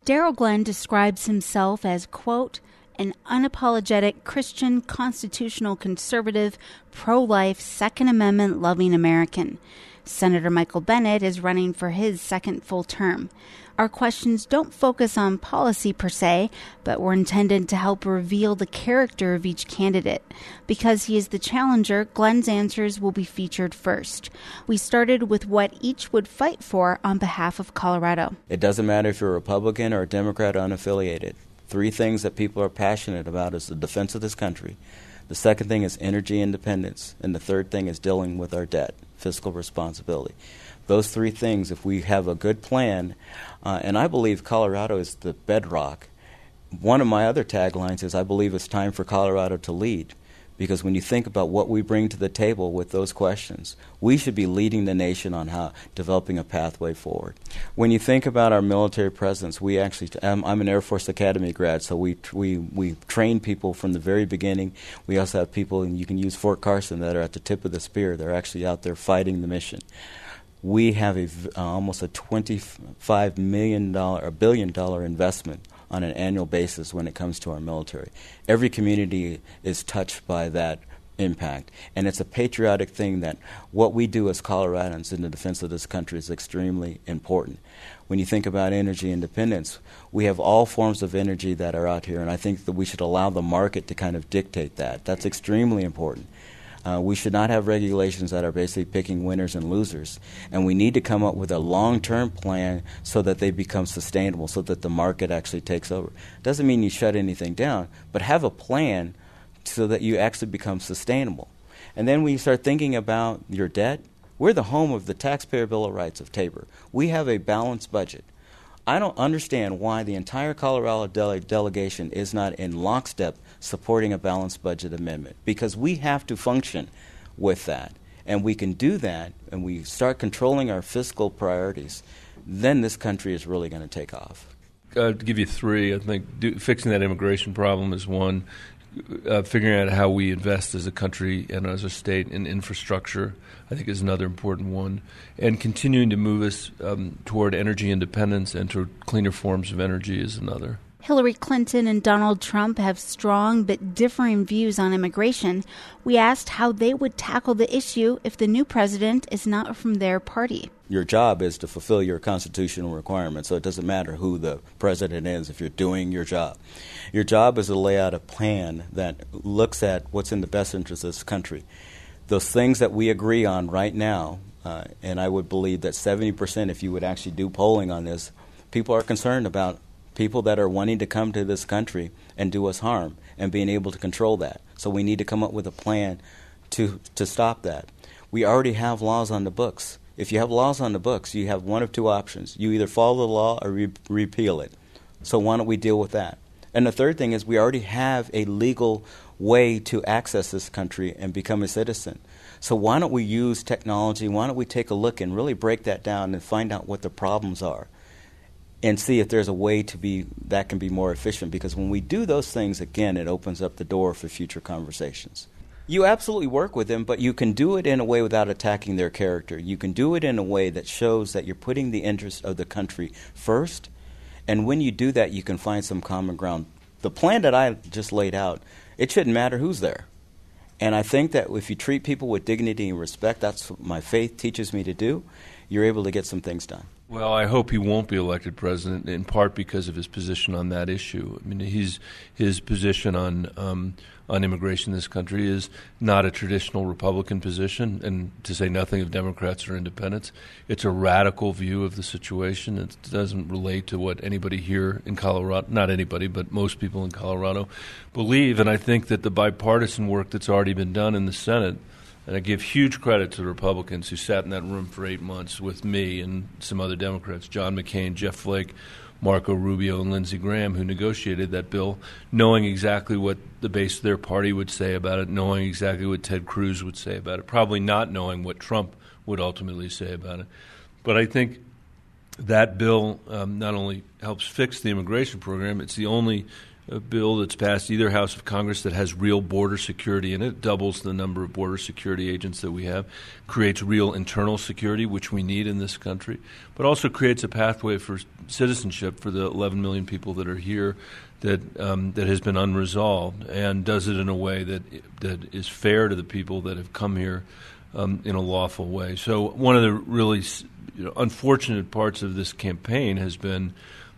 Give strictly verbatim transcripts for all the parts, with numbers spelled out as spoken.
Darrell Glenn describes himself as, quote, an unapologetic Christian, constitutional conservative, pro-life, Second Amendment-loving American. Senator Michael Bennet is running for his second full term. Our questions don't focus on policy per se, but were intended to help reveal the character of each candidate. Because he is the challenger, Glenn's answers will be featured first. We started with what each would fight for on behalf of Colorado. It doesn't matter if you're a Republican or a Democrat or unaffiliated. Three things that people are passionate about is the defense of this country. The second thing is energy independence. And the third thing is dealing with our debt, fiscal responsibility. Those three things, if we have a good plan, uh, and I believe Colorado is the bedrock. One of my other taglines is I believe it's time for Colorado to lead. Because when you think about what we bring to the table with those questions, we should be leading the nation on how developing a pathway forward. When you think about our military presence, we actually, I'm, I'm an Air Force Academy grad, so we we we train people from the very beginning. We also have people, and you can use Fort Carson, that are at the tip of the spear. They're actually out there fighting the mission. We have a, uh, almost a twenty-five million dollars, a billion dollar investment on an annual basis when it comes to our military. Every community is touched by that impact. And it's a patriotic thing that what we do as Coloradans in the defense of this country is extremely important. When you think about energy independence, we have all forms of energy that are out here, and I think that we should allow the market to kind of dictate that. That's extremely important. Uh, we should not have regulations that are basically picking winners and losers. And we need to come up with a long-term plan so that they become sustainable, so that the market actually takes over. Doesn't mean you shut anything down, but have a plan so that you actually become sustainable. And then when you start thinking about your debt, we're the home of the Taxpayer Bill of Rights of Tabor. We have a balanced budget. I don't understand why the entire Colorado dele- delegation is not in lockstep supporting a balanced budget amendment, because we have to function with that. And we can do that, and we start controlling our fiscal priorities, then this country is really going to take off. Uh, to give you three, I think do, fixing that immigration problem is one. Uh, figuring out how we invest as a country and as a state in infrastructure, I think, is another important one. And continuing to move us um, toward energy independence and toward cleaner forms of energy is another. Hillary Clinton and Donald Trump have strong but differing views on immigration. We asked how they would tackle the issue if the new president is not from their party. Your job is to fulfill your constitutional requirements, so it doesn't matter who the president is if you're doing your job. Your job is to lay out a plan that looks at what's in the best interest of this country. Those things that we agree on right now, uh, and I would believe that seventy percent, if you would actually do polling on this, people are concerned about people that are wanting to come to this country and do us harm and being able to control that. So we need to come up with a plan to to stop that. We already have laws on the books. If you have laws on the books, you have one of two options. You either follow the law or re- repeal it. So why don't we deal with that? And the third thing is we already have a legal way to access this country and become a citizen. So why don't we use technology? Why don't we take a look and really break that down and find out what the problems are and see if there's a way to be that can be more efficient? Because when we do those things, again, it opens up the door for future conversations. You absolutely work with them, but you can do it in a way without attacking their character. You can do it in a way that shows that you're putting the interest of the country first. And when you do that, you can find some common ground. The plan that I just laid out, it shouldn't matter who's there. And I think that if you treat people with dignity and respect, that's what my faith teaches me to do, you're able to get some things done. Well, I hope he won't be elected president, in part because of his position on that issue. I mean, he's, his position on um, on immigration in this country is not a traditional Republican position, and to say nothing of Democrats or independents. It's a radical view of the situation. It doesn't relate to what anybody here in Colorado, not anybody, but most people in Colorado believe. And I think that the bipartisan work that's already been done in the Senate, and I give huge credit to the Republicans who sat in that room for eight months with me and some other Democrats, John McCain, Jeff Flake, Marco Rubio, and Lindsey Graham, who negotiated that bill, knowing exactly what the base of their party would say about it, knowing exactly what Ted Cruz would say about it, probably not knowing what Trump would ultimately say about it. But I think that bill um, not only helps fix the immigration program, it's the only a bill that's passed either House of Congress that has real border security in it, doubles the number of border security agents that we have, creates real internal security, which we need in this country, but also creates a pathway for citizenship for the eleven million people that are here that um, that has been unresolved, and does it in a way that that is fair to the people that have come here um, in a lawful way. So one of the really you know, unfortunate parts of this campaign has been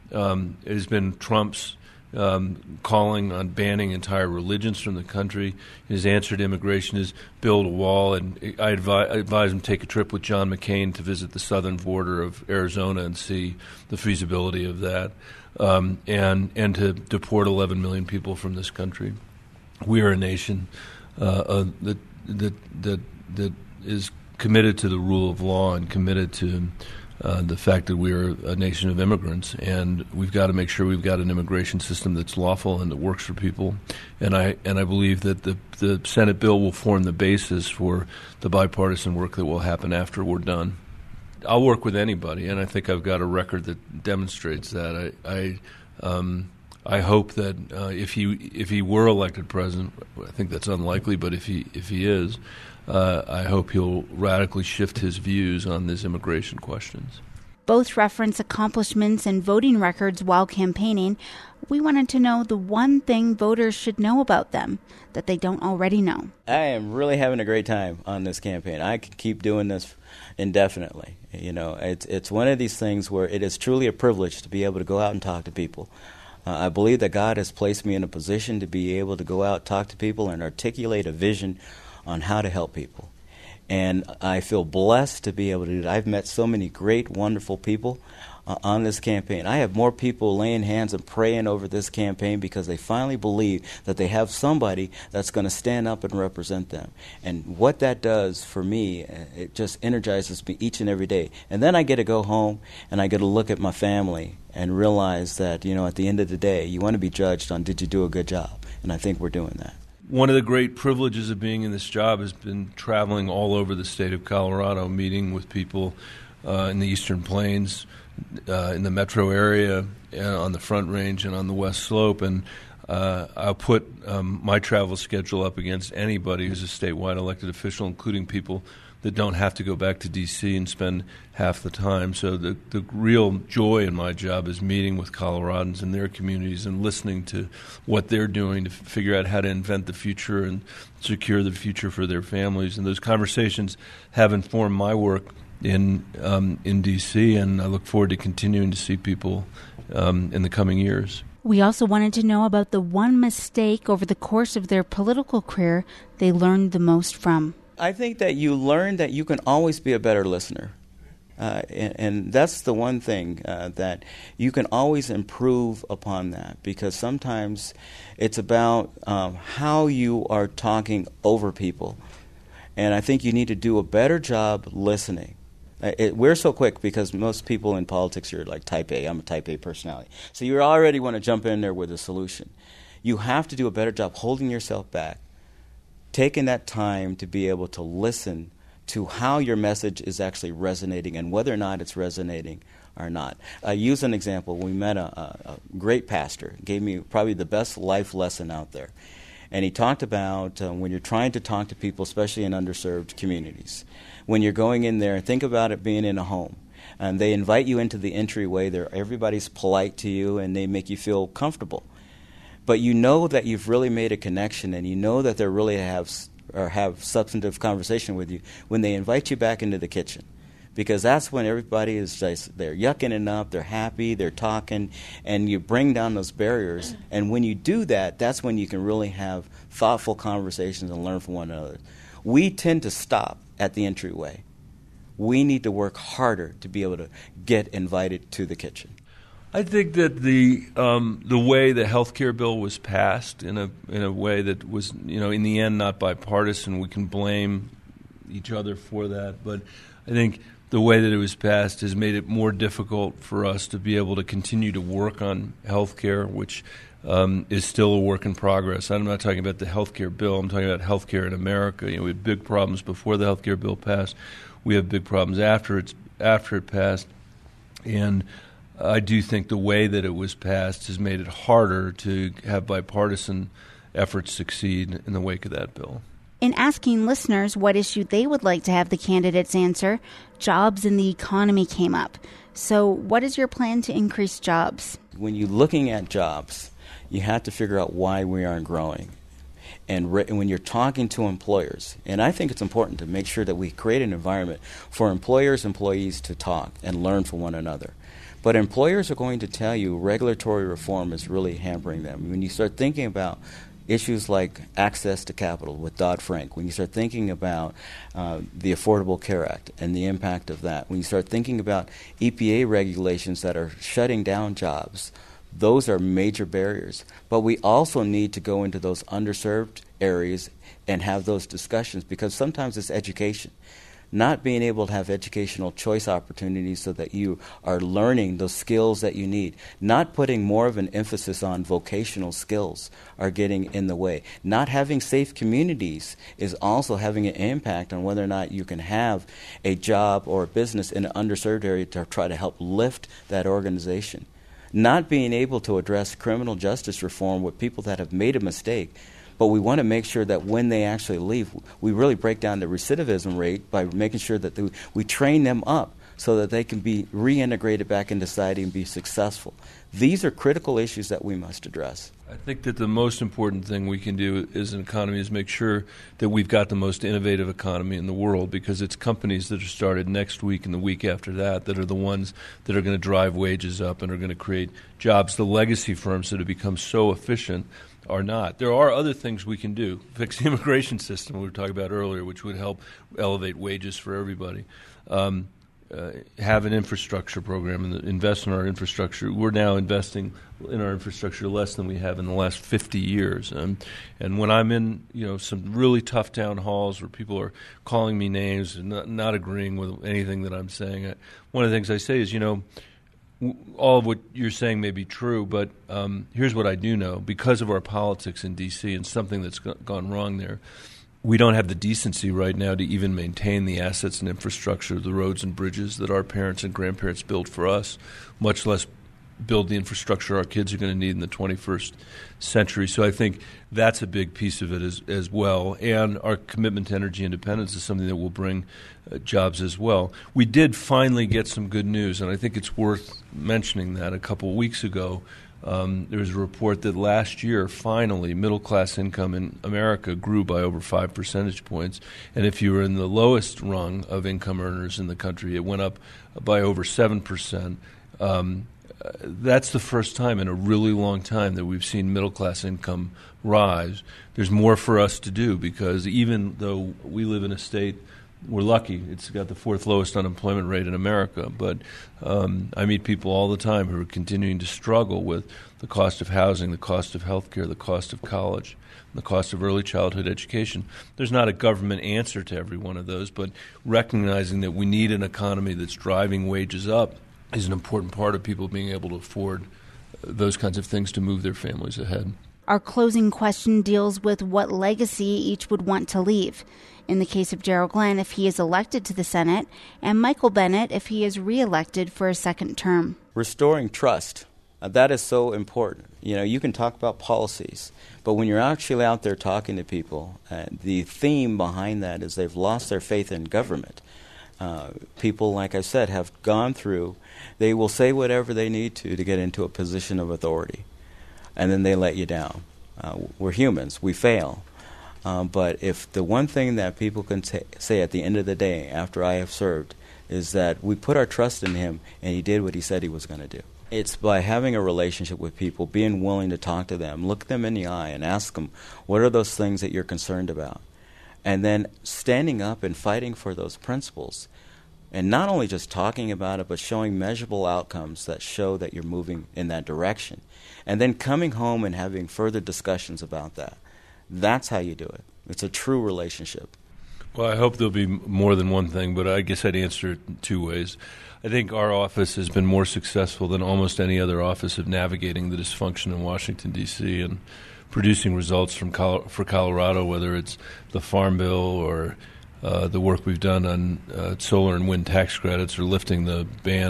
um, has been Trump's Um, calling on banning entire religions from the country. His answer to immigration is build a wall, and I advise, I advise him to take a trip with John McCain to visit the southern border of Arizona and see the feasibility of that, um, and and to deport eleven million people from this country. We are a nation uh, uh, that that that that is committed to the rule of law and committed to Uh, the fact that we are a nation of immigrants, and we've got to make sure we've got an immigration system that's lawful and that works for people. And I and I believe that the the Senate bill will form the basis for the bipartisan work that will happen after we're done. I'll work with anybody, and I think I've got a record that demonstrates that. I I, um, I hope that uh, if he if he were elected president, I think that's unlikely, but if he if he is. Uh, I hope he'll radically shift his views on these immigration questions. Both reference accomplishments and voting records while campaigning. We wanted to know the one thing voters should know about them that they don't already know. I am really having a great time on this campaign. I could keep doing this indefinitely. You know, it's it's one of these things where it is truly a privilege to be able to go out and talk to people. Uh, I believe that God has placed me in a position to be able to go out, talk to people, and articulate a vision on how to help people. And I feel blessed to be able to do that. I've met so many great, wonderful people uh, on this campaign. I have more people laying hands and praying over this campaign because they finally believe that they have somebody that's going to stand up and represent them. And what that does for me, it just energizes me each and every day. And then I get to go home and I get to look at my family and realize that, you know, at the end of the day, you want to be judged on did you do a good job? And I think we're doing that. One of the great privileges of being in this job has been traveling all over the state of Colorado, meeting with people uh, in the Eastern Plains, uh, in the metro area, uh, on the Front Range, and on the West Slope. And uh, I'll put um, my travel schedule up against anybody who's a statewide elected official, including people that don't have to go back to D C and spend half the time. So the, the real joy in my job is meeting with Coloradans in their communities and listening to what they're doing to f- figure out how to invent the future and secure the future for their families. And those conversations have informed my work in um, in D C, and I look forward to continuing to see people um, in the coming years. We also wanted to know about the one mistake over the course of their political career they learned the most from. I think that you learn that you can always be a better listener. Uh, and, and that's the one thing uh, that you can always improve upon that, because sometimes it's about um, how you are talking over people. And I think you need to do a better job listening. Uh, it, we're so quick because most people in politics are like type A. I'm a type A personality. So you already want to jump in there with a solution. You have to do a better job holding yourself back, taking that time to be able to listen to how your message is actually resonating and whether or not it's resonating or not. I use an example. We met a, a, a great pastor, gave me probably the best life lesson out there. And he talked about uh, when you're trying to talk to people, especially in underserved communities, when you're going in there, think about it being in a home. And they invite you into the entryway. They're, everybody's polite to you, and they make you feel comfortable. But you know that you've really made a connection, and you know that they really have or have substantive conversation with you when they invite you back into the kitchen, because that's when everybody is just they're yucking it up, they're happy, they're talking, and you bring down those barriers. And when you do that, that's when you can really have thoughtful conversations and learn from one another. We tend to stop at the entryway. We need to work harder to be able to get invited to the kitchen. I think that the um, the way the health care bill was passed in a in a way that was, you know, in the end not bipartisan. We can blame each other for that, but I think the way that it was passed has made it more difficult for us to be able to continue to work on health care, which um, is still a work in progress. I'm not talking about the health care bill. I'm talking about health care in America. You know, we had big problems before the health care bill passed. We have big problems after it's after it passed, and I do think the way that it was passed has made it harder to have bipartisan efforts succeed in the wake of that bill. In asking listeners what issue they would like to have the candidates answer, jobs and the economy came up. So what is your plan to increase jobs? When you're looking at jobs, you have to figure out why we aren't growing. And re- when you're talking to employers, and I think it's important to make sure that we create an environment for employers, employees to talk and learn from one another. But employers are going to tell you regulatory reform is really hampering them. When you start thinking about issues like access to capital with Dodd-Frank, when you start thinking about uh, the Affordable Care Act and the impact of that, when you start thinking about E P A regulations that are shutting down jobs, those are major barriers. But we also need to go into those underserved areas and have those discussions, because sometimes it's education. Not being able to have educational choice opportunities so that you are learning those skills that you need. Not putting more of an emphasis on vocational skills are getting in the way. Not having safe communities is also having an impact on whether or not you can have a job or a business in an underserved area to try to help lift that organization. Not being able to address criminal justice reform with people that have made a mistake, but we want to make sure that when they actually leave, we really break down the recidivism rate by making sure that the, we train them up so that they can be reintegrated back into society and be successful. These are critical issues that we must address. I think that the most important thing we can do as an economy is make sure that we've got the most innovative economy in the world, because it's companies that are started next week and the week after that that are the ones that are going to drive wages up and are going to create jobs. The legacy firms that have become so efficient are not. There are other things we can do. Fix the immigration system we were talking about earlier, which would help elevate wages for everybody. Um, uh, have an infrastructure program and invest in our infrastructure. We're now investing in our infrastructure less than we have in the last fifty years. Um, and when I'm in, you know, some really tough town halls where people are calling me names and not, not agreeing with anything that I'm saying, I, one of the things I say is, you know, all of what you're saying may be true, but um, here's what I do know. Because of our politics in D C and something that's go- gone wrong there, we don't have the decency right now to even maintain the assets and infrastructure, the roads and bridges that our parents and grandparents built for us, much less build the infrastructure our kids are going to need in the twenty-first century. So I think that's a big piece of it as, as well. And our commitment to energy independence is something that will bring uh, jobs as well. We did finally get some good news, and I think it's worth mentioning that. A couple of weeks ago, um, there was a report that last year, finally, middle-class income in America grew by over five percentage points. And if you were in the lowest rung of income earners in the country, it went up by over seven percent. Um, Uh, that's the first time in a really long time that we've seen middle-class income rise. There's more for us to do, because even though we live in a state, we're lucky, it's got the fourth lowest unemployment rate in America, but um, I meet people all the time who are continuing to struggle with the cost of housing, the cost of health care, the cost of college, the cost of early childhood education. There's not a government answer to every one of those, but recognizing that we need an economy that's driving wages up is an important part of people being able to afford those kinds of things to move their families ahead. Our closing question deals with what legacy each would want to leave. In the case of Gerald Glenn, if he is elected to the Senate, and Michael Bennet, if he is reelected for a second term. Restoring trust. Uh, that is so important. You know, you can talk about policies, but when you're actually out there talking to people, uh, the theme behind that is they've lost their faith in government. Uh, people, like I said, have gone through, they will say whatever they need to to get into a position of authority, and then they let you down. Uh, we're humans. We fail. Um, but if the one thing that people can t- say at the end of the day, after I have served, is that we put our trust in him, and he did what he said he was going to do. It's by having a relationship with people, being willing to talk to them, look them in the eye, and ask them, what are those things that you're concerned about? And then standing up and fighting for those principles, and not only just talking about it, but showing measurable outcomes that show that you're moving in that direction. And then coming home and having further discussions about that. That's how you do it. It's a true relationship. Well, I hope there'll be more than one thing, but I guess I'd answer it in two ways. I think our office has been more successful than almost any other office of navigating the dysfunction in Washington, D C, and producing results from Col- for Colorado, whether it's the Farm Bill or uh, the work we've done on uh, solar and wind tax credits, or lifting the ban on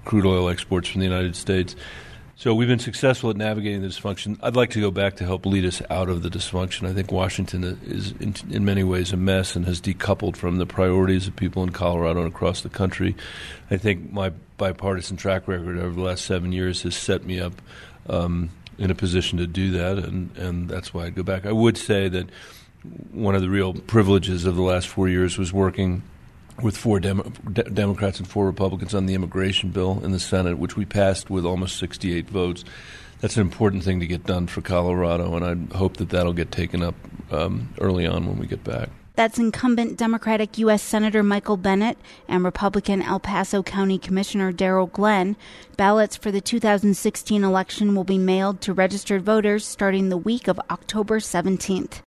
crude oil exports from the United States. So we've been successful at navigating the dysfunction. I'd like to go back to help lead us out of the dysfunction. I think Washington is, in, in many ways, a mess and has decoupled from the priorities of people in Colorado and across the country. I think my bipartisan track record over the last seven years has set me up um, in a position to do that, and, and that's why I'd go back. I would say that one of the real privileges of the last four years was working with four Demo- De- Democrats and four Republicans on the immigration bill in the Senate, which we passed with almost sixty-eight votes. That's an important thing to get done for Colorado, and I hope that that'll get taken up um, early on when we get back. That's incumbent Democratic U S Senator Michael Bennet and Republican El Paso County Commissioner Darrell Glenn. Ballots for the two thousand sixteen election will be mailed to registered voters starting the week of October seventeenth.